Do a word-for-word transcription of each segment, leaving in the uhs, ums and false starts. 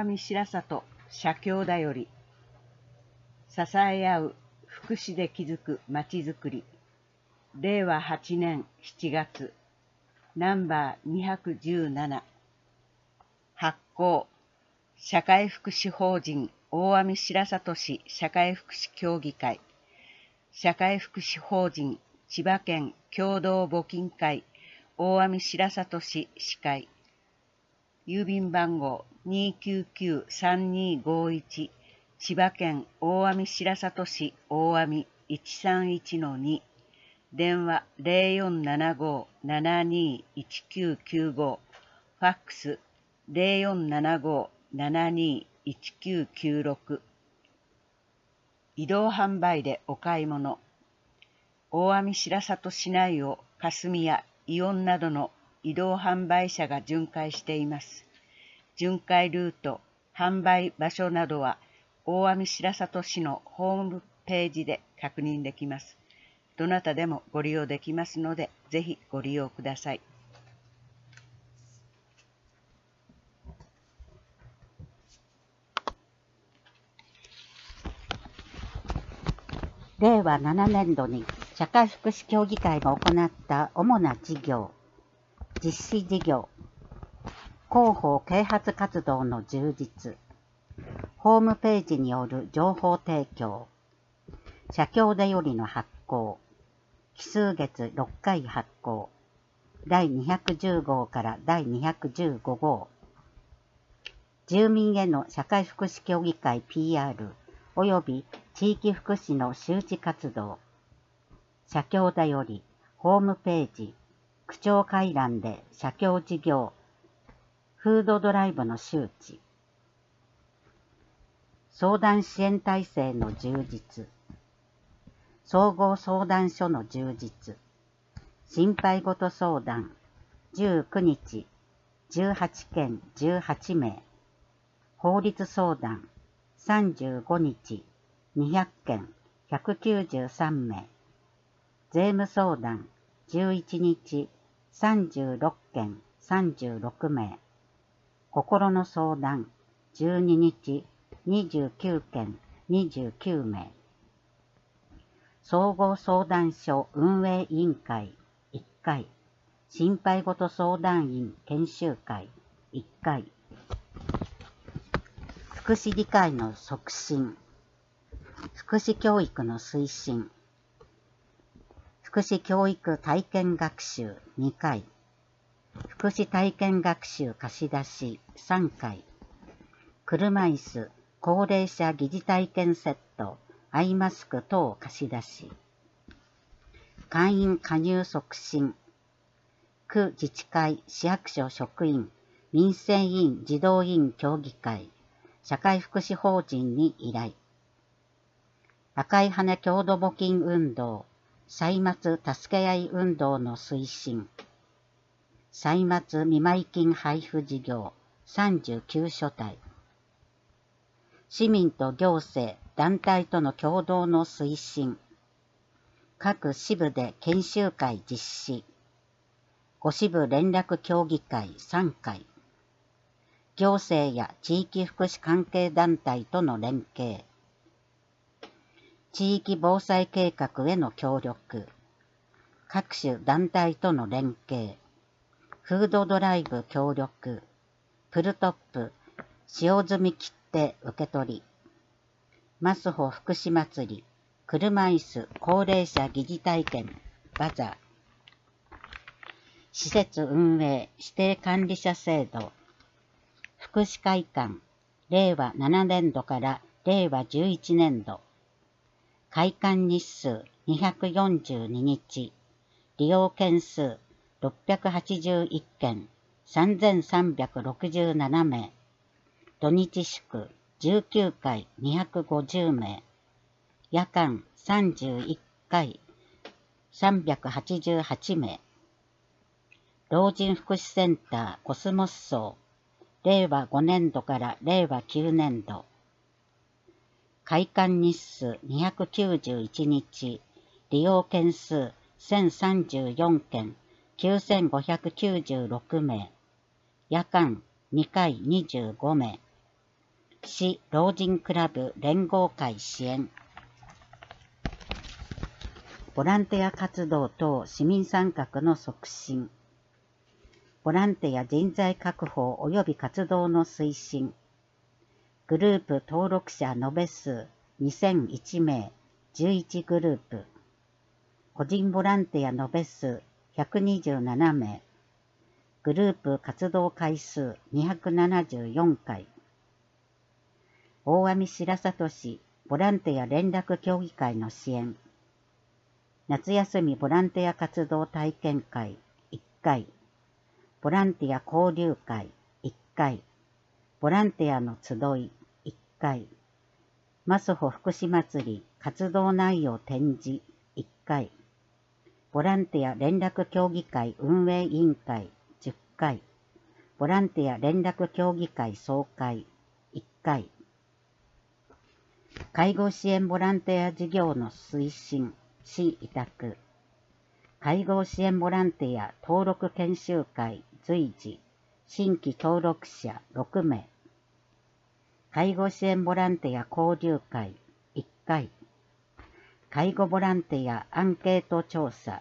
阿弥白里社協だより、支え合う福祉で築くまちづくり、れいわはちねんしちがつ、ナンバーにひゃくじゅうなな、発行、社会福祉法人大網白里市社会福祉協議会、社会福祉法人千葉県共同募金会大網白里市市会、郵便番号 にーきゅうきゅうさんにーごいち 千葉県大網白里市大網 いちさんいちのに、電話 ゼロよんななご ななにーいちきゅうきゅうご、ファックス ゼロよんななご ななにーいちきゅうきゅうろく。移動販売でお買い物。大網白里市内を霞やイオンなどの移動販売車が巡回しています。巡回ルート、販売場所などは大網白里市のホームページで確認できます。どなたでもご利用できますので、ぜひご利用ください。 れいわななねんどに社会福祉協議会が行った主な事業、実施事業、広報啓発活動の充実、ホームページによる情報提供、社協でよりの発行、奇数月ろっかい発行、だいにひゃくじゅうごうからだいにひゃくじゅうごごう、住民への社会福祉協議会 ピーアール および地域福祉の周知活動、社協だよりホームページ、区長会覧で社協事業、フードドライブの周知、相談支援体制の充実、総合相談所の充実、心配事相談、じゅうくにち、じゅうはちけんじゅうはちめい、法律相談、さんじゅうごにち、にひゃっけんひゃくきゅうじゅうさんめい、税務相談、じゅういちにち、さんじゅうろっけんさんじゅうろくめい、心の相談、じゅうににち、にじゅうきゅうけんにじゅうきゅうめい、総合相談所運営委員会いっかい、心配事相談員研修会いっかい、福祉理解の促進、福祉教育の推進、福祉教育体験学習にかい、福祉体験学習貸し出しさんかい、車椅子高齢者疑似体験セットアイマスク等貸し出し、会員加入促進、区自治会市役所職員民生委員児童委員協議会社会福祉法人に依頼、赤い羽郷土募金運動歳末助け合い運動の推進、歳末見舞金配布事業さんじゅうきゅうしょたい、市民と行政団体との共同の推進、各支部で研修会実施、ご支部連絡協議会さんかい、行政や地域福祉関係団体との連携、地域防災計画への協力、各種団体との連携、フードドライブ協力、プルトップ使用済み切手受け取り、マスホ福祉祭り、車椅子高齢者疑似体験バザー、施設運営指定管理者制度、福祉会館れいわななねんどかられいわじゅういちねんど、会館日数にひゃくよんじゅうににち、利用件数ろっぴゃくはちじゅういっけんさんぜんさんびゃくろくじゅうななめい、土日祝じゅうきゅうかいにひゃくごじゅうめい、夜間さんじゅういっかいさんびゃくはちじゅうはちめい、老人福祉センターコスモス層れいわごねんどかられいわきゅうねんど、会館日数にひゃくきゅうじゅういちにち、利用件数せんさんじゅうよんけんきゅうせんごひゃくきゅうじゅうろくめい、夜間にかいにじゅうごめい、 市老人クラブ連合会支援。ボランティア活動等市民参画の促進。ボランティア人材確保及び活動の推進。グループ登録者延べ数にせんいちめい、じゅういちグループ。個人ボランティア延べ数ひゃくにじゅうななめい。グループ活動回数にひゃくななじゅうよんかい。大網白里市ボランティア連絡協議会の支援。夏休みボランティア活動体験会いっかい。ボランティア交流会いっかい。ボランティアの集いいっかい。マスホ福祉祭り活動内容展示いっかい。ボランティア連絡協議会運営委員会じゅっかい。ボランティア連絡協議会総会いっかい。介護支援ボランティア事業の推進市委託。介護支援ボランティア登録研修会随時新規登録者ろくめい。介護支援ボランティア交流会いっかい。介護ボランティアアンケート調査。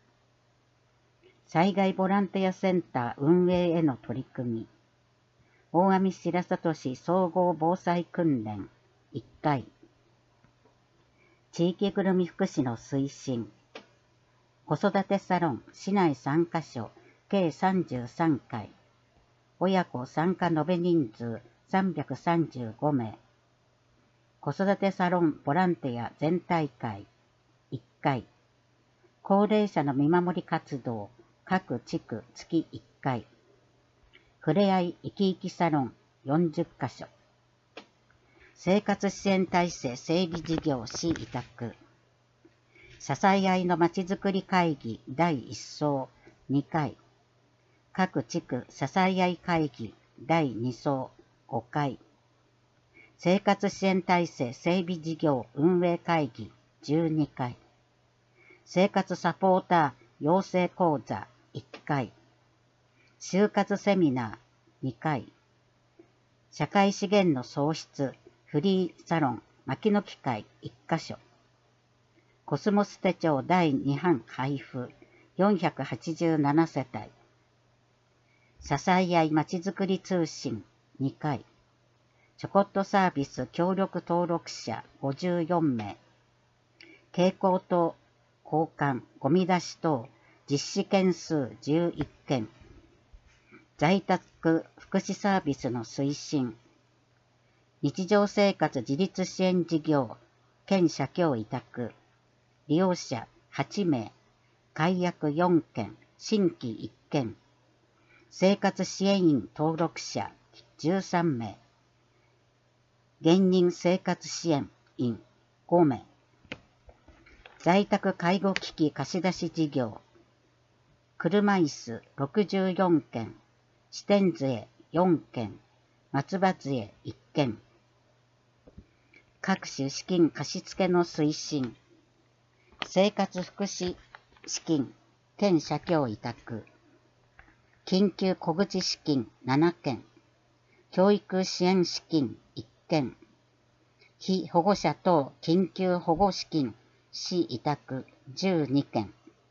災害ボランティアセンター運営への取り組み。大網白里市総合防災訓練いっかい。地域ぐるみ福祉の推進。子育てサロン市内さんかしょ計さんじゅうさんかい。親子参加延べ人数さんびゃくさんじゅうごめい。子育てサロンボランティア全体会いっかい。高齢者の見守り活動各地区月いっかい。ふれあい生き生きサロンよんじゅっかしょ。生活支援体制整備事業市委託。支え合いのまちづくり会議だいいっそうにかい。各地区支え合い会議だいにそうごかい。生活支援体制整備事業運営会議じゅうにかい。生活サポーター養成講座いっかい。就活セミナーにかい。社会資源の創出フリーサロン牧野機会いっかしょ。コスモス手帳だいに版配布よんひゃくはちじゅうななせたい。支え合いまちづくり通信にかい。ちょこっとサービス協力登録者ごじゅうよんめい。蛍光灯交換ゴミ出し等実施件数じゅういっけん。在宅福祉サービスの推進。日常生活自立支援事業県社協委託。利用者はちめい。解約よんけん新規いっけん。生活支援員登録者じゅうさんめい。現任生活支援員ごめい。在宅介護機器貸し出し事業。車椅子ろくじゅうよんけん。支店税よんけん。松葉税いっけん。各種資金貸付の推進。生活福祉資金県社協委託。緊急小口資金ななけん。教育支援資金いっけん。被保護者等緊急保護資金市委託じゅうにけん。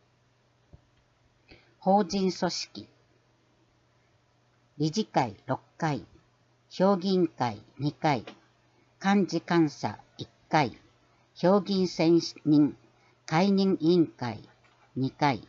法人組織。理事会ろっかい。評議員会にかい。幹事監査いっかい。評議員選任解任委員会にかい。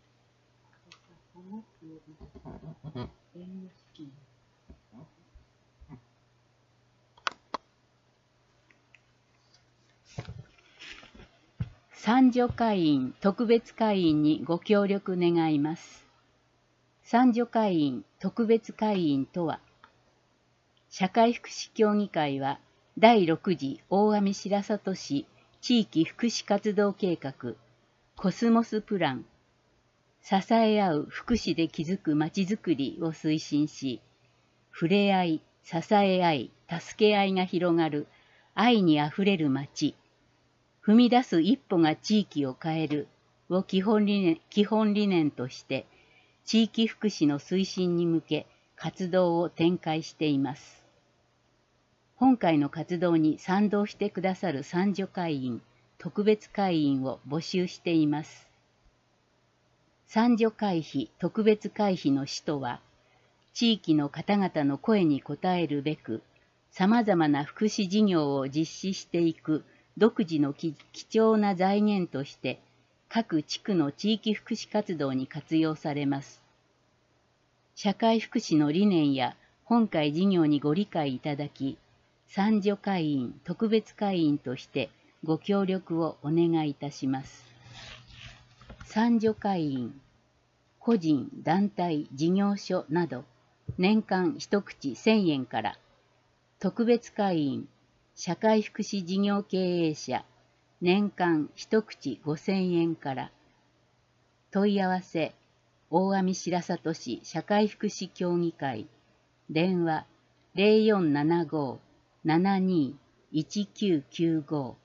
三女会員特別会員にご協力願います。三女会員特別会員とは、社会福祉協議会はだいろく次大網白里市地域福祉活動計画コスモスプラン支え合う福祉で築くまちづくりを推進し、ふれあい、支え合い、助け合いが広がる愛にあふれるまち、踏み出す一歩が地域を変えるを基本理念、基本理念として、地域福祉の推進に向け活動を展開しています。 本会の活動に賛同してくださる参助会員、特別会員を募集しています。参助会費、特別会費の使途は、地域の方々の声に応えるべく、様々な福祉事業を実施していく独自の貴重な財源として、各地区の地域福祉活動に活用されます。社会福祉の理念や本会事業にご理解いただき、参助会員、特別会員としてご協力をお願いいたします。参助会員、個人、団体、事業所など、年間一口せんえんから、特別会員、社会福祉事業経営者、年間一口ごせんえんから。問い合わせ、大網白里市社会福祉協議会、電話ゼロよんななご ななにいちきゅうきゅうご。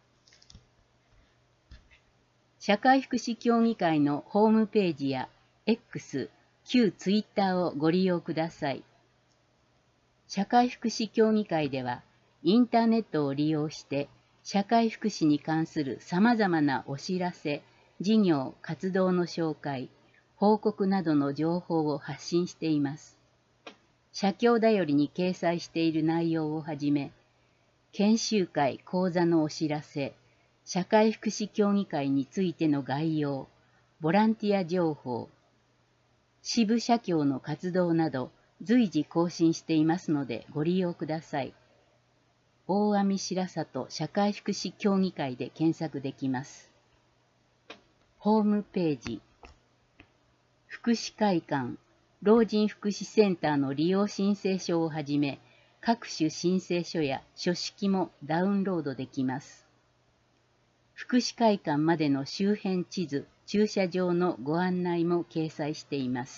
社会福祉協議会のホームページや X、旧ツイッターをご利用ください。社会福祉協議会では、インターネットを利用して、社会福祉に関する様々なお知らせ、事業、活動の紹介、報告などの情報を発信しています。社協だよりに掲載している内容をはじめ、研修会、講座のお知らせ、社会福祉協議会についての概要、ボランティア情報、支部社協の活動など随時更新していますのでご利用ください。大網白里社会福祉協議会で検索できます。ホームページ、福祉会館、老人福祉センターの利用申請書をはじめ、各種申請書や書式もダウンロードできます。福祉会館までの周辺地図、駐車場のご案内も掲載しています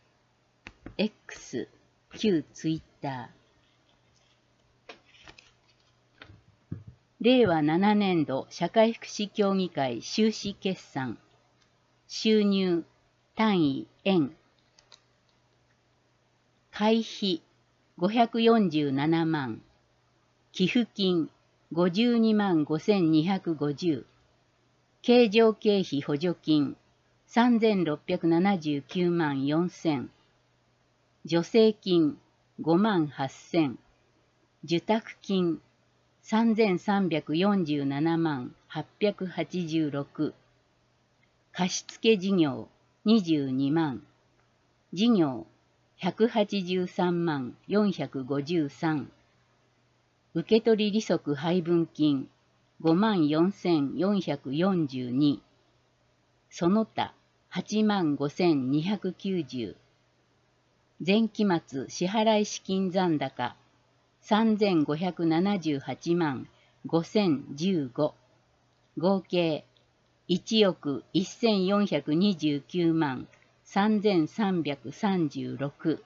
。X、旧ツイッター。れいわななねんど社会福祉協議会収支決算。収入、単位、円。会費、ごひゃくよんじゅうななまん。寄付金、ごじゅうにまんごせんにひゃくごじゅう。経常経費補助金、さんぜんろっぴゃくななじゅうきゅうまんよんせん。助成金、ごまんはっせん。受託金、さんぜんさんびゃくよんじゅうななまんはっぴゃくはちじゅうろく。貸付事業、にじゅうにまん。事業、ひゃくはちじゅうさんまんよんひゃくごじゅうさん。受取利息配分金、ごまんよんせんよんひゃくよんじゅうに。その他、はちまんごせんにひゃくきゅうじゅう。前期末支払資金残高、さんぜんごひゃくななじゅうはちまんごせんじゅうご。合計、いちおくせんよんひゃくにじゅうきゅうまんさんぜんさんびゃくさんじゅうろく。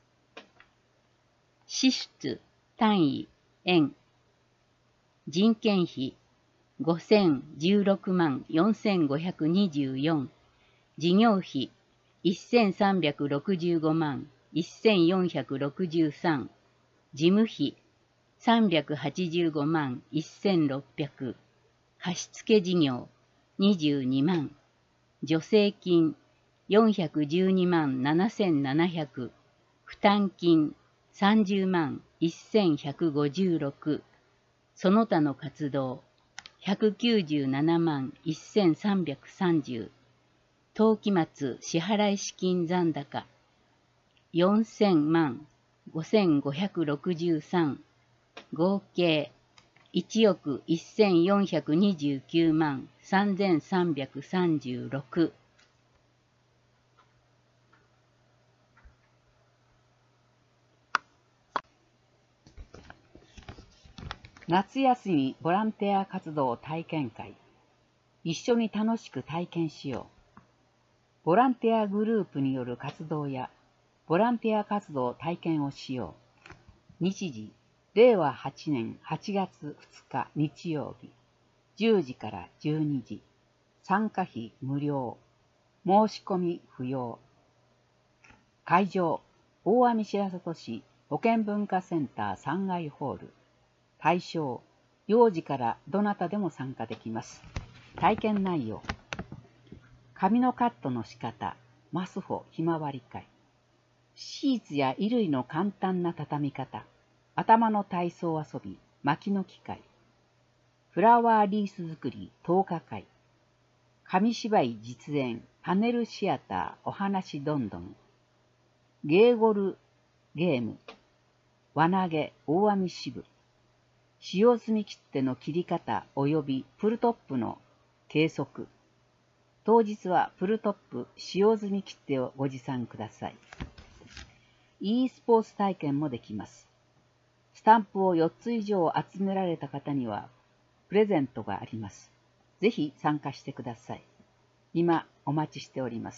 支出、単位、円。人件費、ごせんじゅうろくまんよんせんごひゃくにじゅうよん。事業費、せんさんびゃくろくじゅうごまんせんよんひゃくろくじゅうさん。事務費、さんびゃくはちじゅうごまんせんろっぴゃく。貸付事業、にじゅうにまん。助成金、よんひゃくじゅうにまんななせんななひゃく。負担金、さんじゅうまんせんひゃくごじゅうろく。その他の活動、ひゃくきゅうじゅうななまんせんさんびゃくさんじゅう。当期末支払資金残高、よんせんまんごせんごひゃくろくじゅうさん。合計、いちおくせんよんひゃくにじゅうきゅうまんさんぜんさんびゃくさんじゅうろく。夏休みボランティア活動体験会。一緒に楽しく体験しよう。ボランティアグループによる活動やボランティア活動体験をしよう。日時、れいわはちねんはちがつふつか日曜日、じゅうじからじゅうにじ。参加費無料。申し込み不要。会場、大網白里市保健文化センターさんがいホール。 対象、幼児からどなたでも参加できます。体験内容、髪のカットの仕方、マスホひまわり会、シーツや衣類の簡単な畳み方、頭の体操遊び、薪の機械、フラワーリース作りとおかかい、紙芝居実演、パネルシアター、お話どんどん、ゲーゴルゲーム、輪投げ、大網支部、使用済み切手の切り方及びプルトップの計測。当日はプルトップ使用済み切手をご持参ください。e スポーツ体験もできます。スタンプをよっつ以上集められた方にはプレゼントがあります。ぜひ参加してください。今お待ちしております。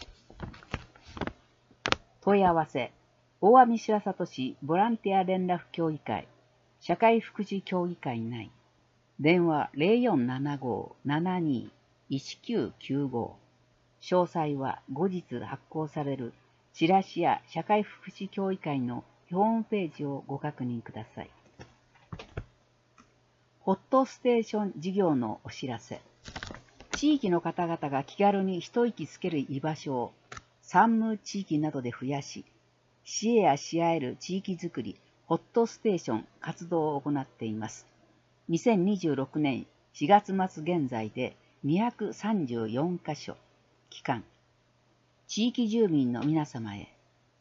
問い合わせ、大網白里市ボランティア連絡協議会、社会福祉協議会内、電話 ゼロよんななご ななに いちきゅうきゅうご、詳細は後日発行されるチラシや社会福祉協議会のホームページをご確認ください。ホットステーション事業のお知らせ。地域の方々が気軽に一息つける居場所を山武地域などで増やし、市営やし合える地域づくり、ホットステーション活動を行っています。にせんにじゅうろくねんしがつ末現在でにひゃくさんじゅうよんかしょ、期間、地域住民の皆様へ。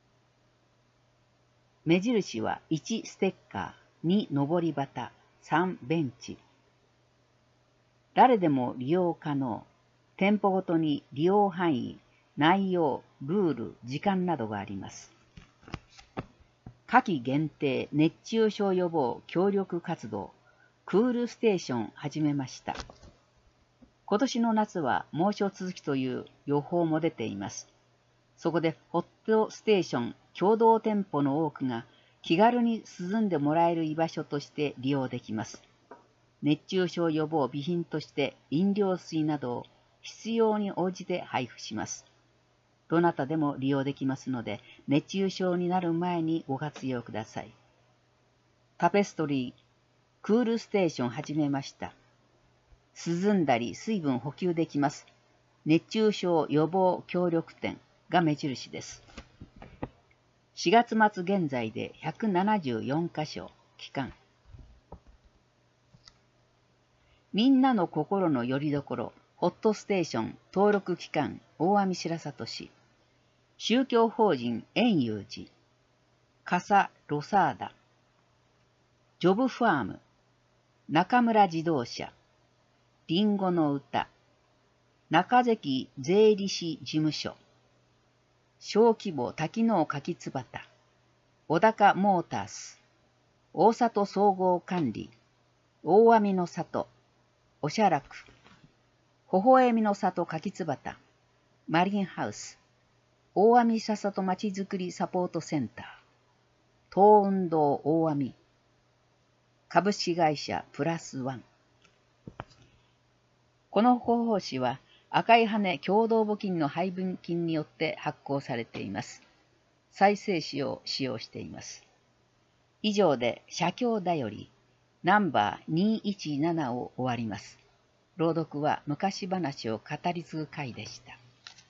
目印はいちステッカー、にのり旗、さんベンチ。誰でも利用可能。店舗ごとに利用範囲、内容、ルール、時間などがあります。夏季限定熱中症予防協力活動、クールステーション始めました。今年の夏は猛暑続きという予報も出ています。そこでホットステーション共同店舗の多くが気軽に涼んでもらえる居場所として利用できます。熱中症予防備品として飲料水などを必要に応じて配布します。どなたでも利用できますので、熱中症になる前にご活用ください。タペストリー、クールステーション始めました。涼んだり水分補給できます。熱中症予防協力店が目印です。しがつ末現在でひゃくななじゅうよんかしょ、期間。みんなの心の拠り所、ホットステーション登録機関、大網白里市。宗教法人円融寺。カサ・ロサーダ。ジョブファーム。中村自動車。リンゴの歌。中関税理士事務所。小規模多機能柿つばた。小高モータース。大里総合管理。大網の里。おしゃらく。ほほえみの里柿つばた。マリンハウス。大網白里まちづくりサポートセンター。東運動大網。株式会社プラスワン。この広報誌は赤い羽共同募金の配分金によって発行されています。再生紙を使用しています。以上で写経だよりナンバーにひゃくじゅうななを終わります。朗読は昔話を語り継ぐ会でした。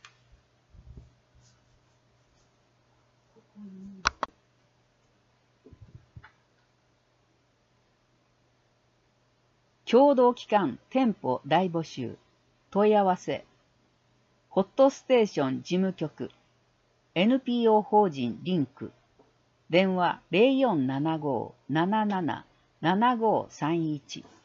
共同機関店舗大募集。問い合わせ。ホットステーション事務局。エヌピーオー 法人リンク。電話 ゼロよんななご なななな ななごさんいち。